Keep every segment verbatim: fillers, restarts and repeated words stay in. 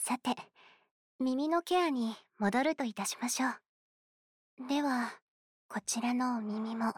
さて、耳のケアに戻るといたしましょう。では、こちらのお耳も。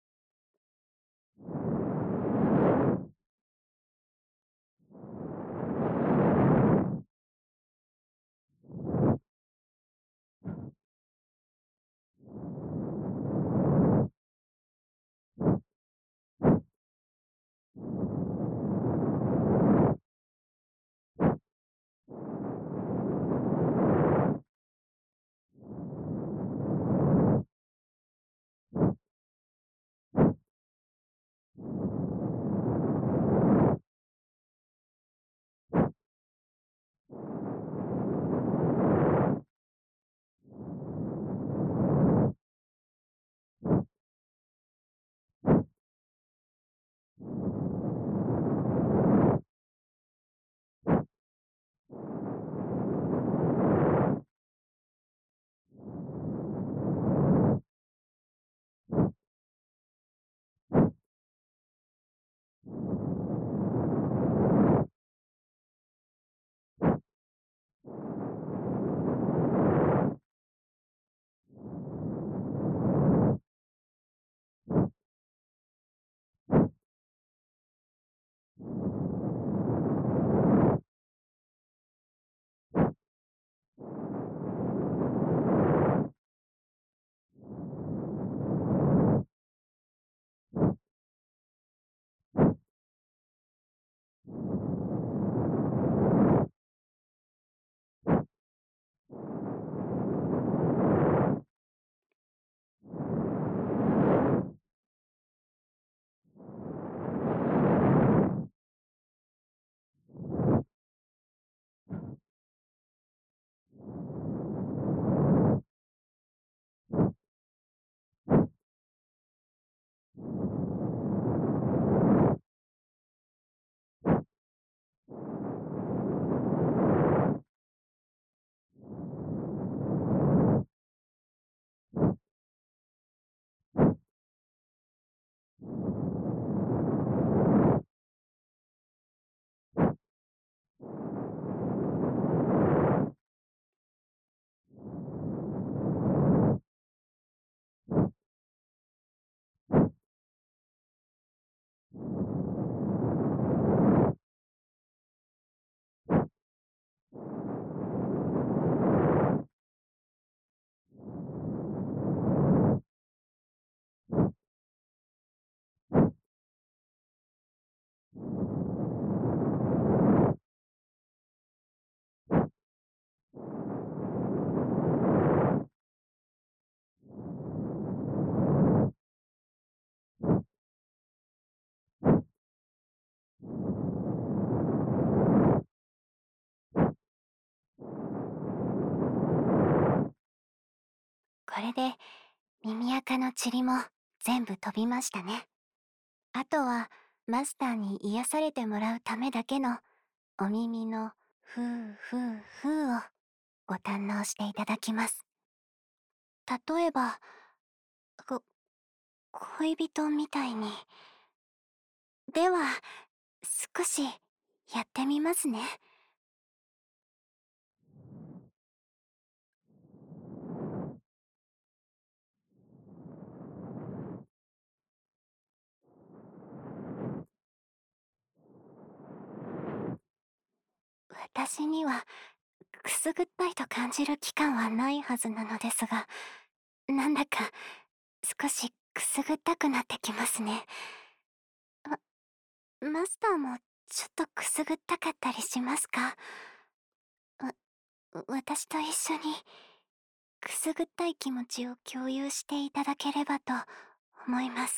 これで耳垢の塵も全部飛びましたね。あとはマスターに癒されてもらうためだけのお耳のふーふーふーをご堪能していただきます。例えば、こ、恋人みたいに。では、少しやってみますね。私にはくすぐったいと感じる期間はないはずなのですが、なんだか少しくすぐったくなってきますね。あ、マスターもちょっとくすぐったかったりしますか？わ、私と一緒にくすぐったい気持ちを共有していただければと思います。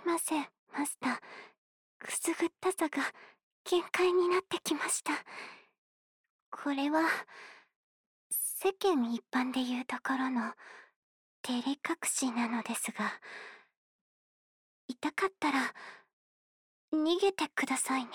いません、マスター。くすぐったさが限界になってきました。これは、世間一般でいうところの照れ隠しなのですが、痛かったら逃げてくださいね。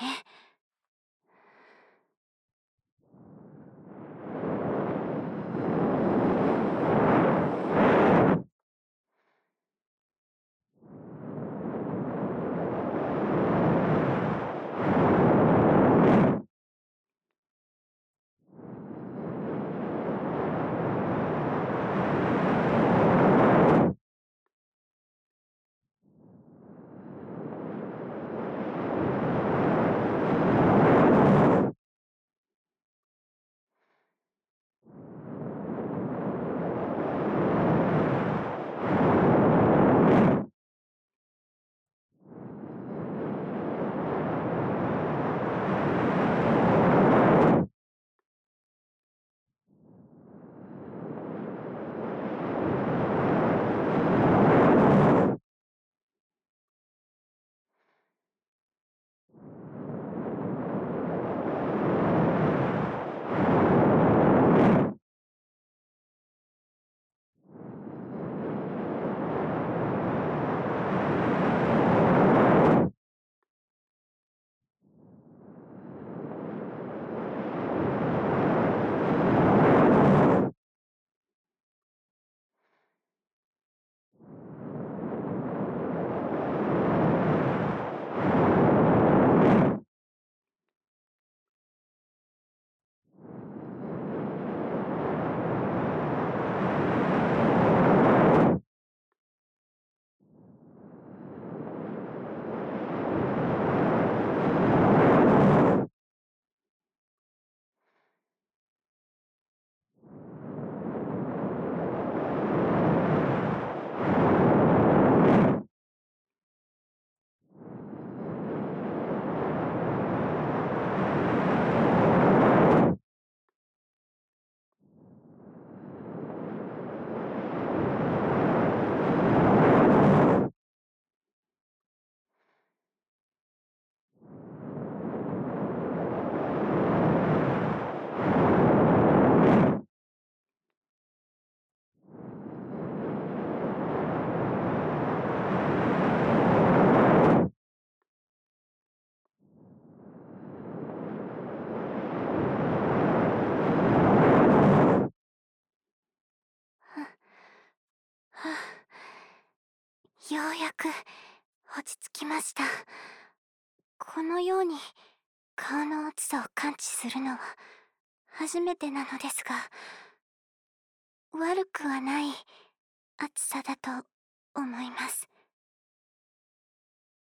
はあ、ようやく落ち着きました。このように顔の熱さを感知するのは初めてなのですが、悪くはない熱さだと思います。